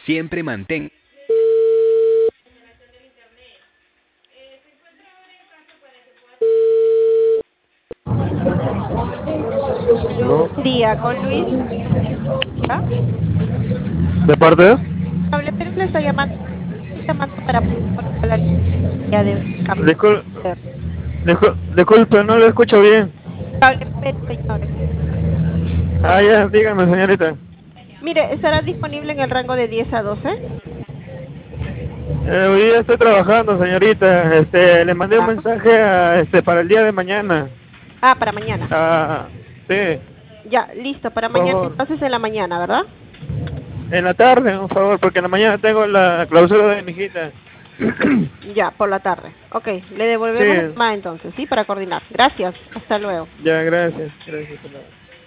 Siempre mantén. ¿No? Día con Luis. ¿Ah? ¿De parte? Hable, pero le estoy llamando para la línea de Discul cáncer. disculpe, no lo escucho bien. Hable, pero, señores. Ah, ya, dígame, señorita. Mire, ¿estará disponible en el rango de 10 a 12? Hoy día estoy trabajando, señorita. Le mandé un Ya. mensaje para el día de mañana. Ah, para mañana. Ah, sí, Ya, listo, para por mañana. favor. Entonces en la mañana, ¿verdad? En la tarde, por favor, porque en la mañana tengo la clausura de mi hijita. Ya, por la tarde. Ok, le Sí, devolvemos la llamada entonces, ¿sí? Para coordinar. Gracias. Hasta luego. ya, gracias. Gracias.